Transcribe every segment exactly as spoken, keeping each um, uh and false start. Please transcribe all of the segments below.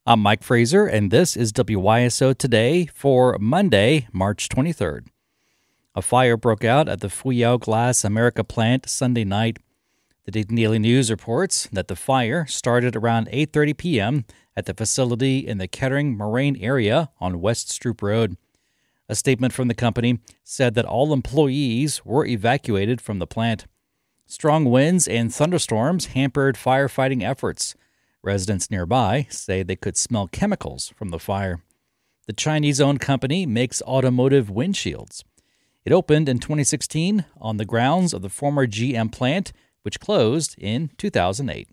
I'm Mike Fraser, and this is W Y S O Today for Monday, March twenty-third. A fire broke out at the Fuyao Glass America plant Sunday night. The Daily News reports that the fire started around eight thirty p.m. at the facility in the Kettering Moraine area on West Stroop Road. A statement from the company said that all employees were evacuated from the plant. Strong winds and thunderstorms hampered firefighting efforts. Residents nearby say they could smell chemicals from the fire. The Chinese-owned company makes automotive windshields. It opened in twenty sixteen on the grounds of the former G M plant, which closed in two thousand eight.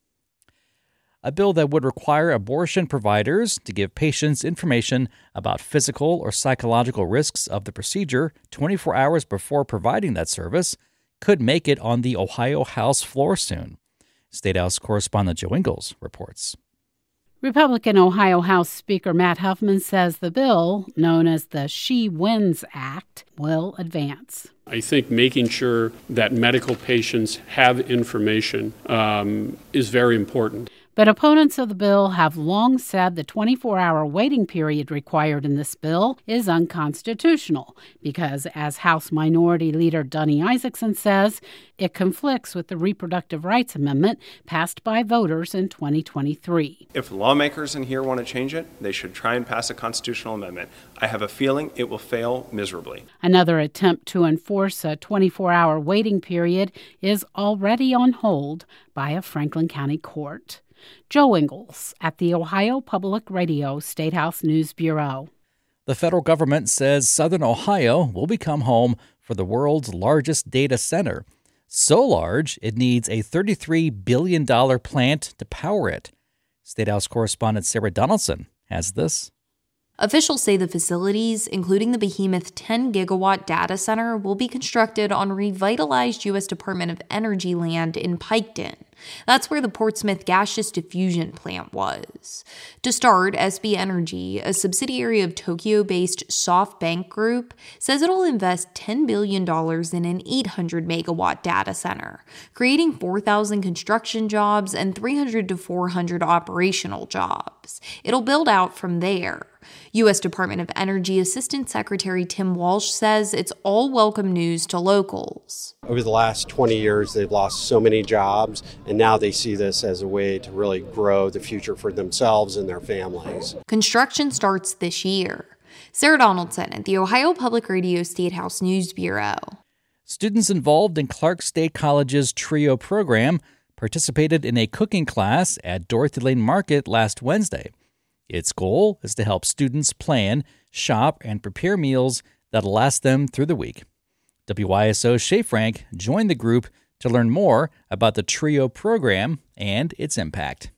A bill that would require abortion providers to give patients information about physical or psychological risks of the procedure twenty-four hours before providing that service could make it on the Ohio House floor soon. State House correspondent Joe Ingles reports. Republican Ohio House Speaker Matt Huffman says the bill, known as the She Wins Act, will advance. I think making sure that medical patients have information um, is very important. But opponents of the bill have long said the twenty-four hour waiting period required in this bill is unconstitutional because, as House Minority Leader Donnie Isaacson says, it conflicts with the Reproductive Rights Amendment passed by voters in twenty twenty-three. If lawmakers in here want to change it, they should try and pass a constitutional amendment. I have a feeling it will fail miserably. Another attempt to enforce a twenty-four hour waiting period is already on hold by a Franklin County court. Joe Ingles at the Ohio Public Radio State House News Bureau. The federal government says Southern Ohio will become home for the world's largest data center. So large, it needs a thirty-three billion dollars plant to power it. State House correspondent Sarah Donaldson has this. Officials say the facilities, including the behemoth ten gigawatt data center, will be constructed on revitalized U S Department of Energy land in Piketon. That's where the Portsmouth gaseous diffusion plant was. To start, S B Energy, a subsidiary of Tokyo-based SoftBank Group, says it'll invest ten billion dollars in an eight hundred megawatt data center, creating four thousand construction jobs and three hundred to four hundred operational jobs. It'll build out from there. U S Department of Energy Assistant Secretary Tim Walsh says it's all welcome news to locals. Over the last twenty years, they've lost so many jobs, and now they see this as a way to really grow the future for themselves and their families. Construction starts this year. Sarah Donaldson at the Ohio Public Radio State House News Bureau. Students involved in Clark State College's TRIO program participated in a cooking class at Dorothy Lane Market last Wednesday. Its goal is to help students plan, shop, and prepare meals that'll last them through the week. W Y S O's Shay Frank joined the group to learn more about the TRIO program and its impact.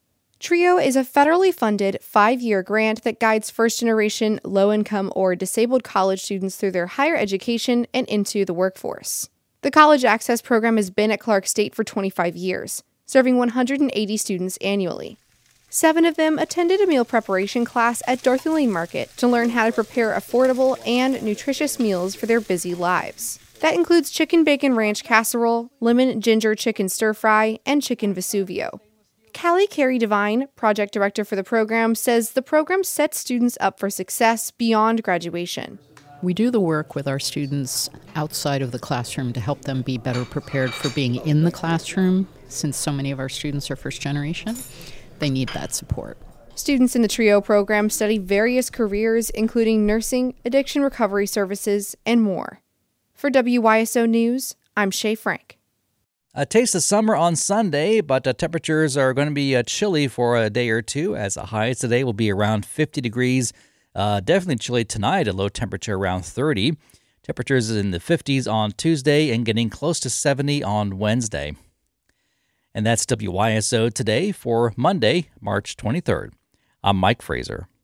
TRIO is a federally funded five-year grant that guides first-generation, low-income, or disabled college students through their higher education and into the workforce. The College Access Program has been at Clark State for twenty-five years, serving one hundred eighty students annually. Seven of them attended a meal preparation class at Dorothy Lane Market to learn how to prepare affordable and nutritious meals for their busy lives. That includes chicken bacon ranch casserole, lemon ginger chicken stir fry, and chicken Vesuvio. Callie Carey Devine, project director for the program, says the program sets students up for success beyond graduation. We do the work with our students outside of the classroom to help them be better prepared for being in the classroom, since so many of our students are first generation. They need that support. Students in the TRIO program study various careers, including nursing, addiction recovery services, and more. For W Y S O News, I'm Shay Frank. A taste of summer on Sunday, but uh, temperatures are going to be uh, chilly for a day or two, as the highs today will be around fifty degrees. Uh, definitely chilly tonight, a low temperature around thirty. Temperatures in the fifties on Tuesday and getting close to seventy on Wednesday. And that's W Y S O Today for Monday, March twenty-third. I'm Mike Fraser.